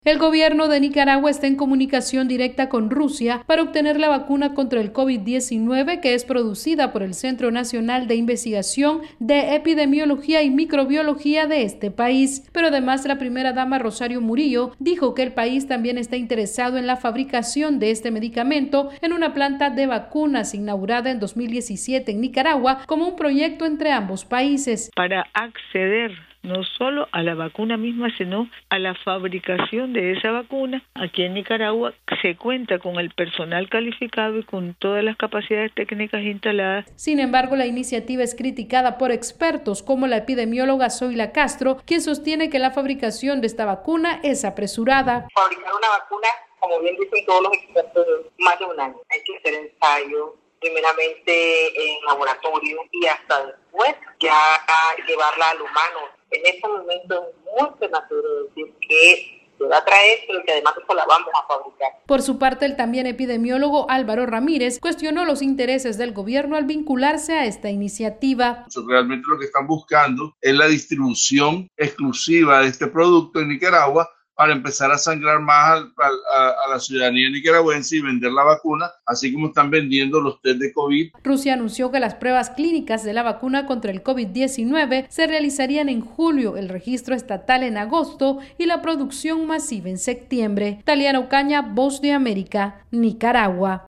El gobierno de Nicaragua está en comunicación directa con Rusia para obtener la vacuna contra el COVID-19 que es producida por el Centro Nacional de Investigación de Epidemiología y Microbiología de este país. Pero además la primera dama Rosario Murillo dijo que el país también está interesado en la fabricación de este medicamento en una planta de vacunas inaugurada en 2017 en Nicaragua como un proyecto entre ambos países. Para acceder no solo a la vacuna misma, sino a la fabricación de esa vacuna. Aquí en Nicaragua se cuenta con el personal calificado y con todas las capacidades técnicas instaladas. Sin embargo, la iniciativa es criticada por expertos como la epidemióloga Zoila Castro, quien sostiene que la fabricación de esta vacuna es apresurada. Fabricar una vacuna, como bien dicen todos los expertos, más de un año. Hay que hacer ensayos, primeramente en laboratorio y hasta después ya llevarla al humano. En este momento es muy prematuro decir que se va a traer, pero que además eso la vamos a fabricar. Por su parte, el también epidemiólogo Álvaro Ramírez cuestionó los intereses del gobierno al vincularse a esta iniciativa. Realmente lo que están buscando es la distribución exclusiva de este producto en Nicaragua para empezar a sangrar más a la ciudadanía nicaragüense y vender la vacuna, así como están vendiendo los test de COVID. Rusia anunció que las pruebas clínicas de la vacuna contra el COVID-19 se realizarían en julio, el registro estatal en agosto y la producción masiva en septiembre. Taliana Ocaña, Voz de América, Nicaragua.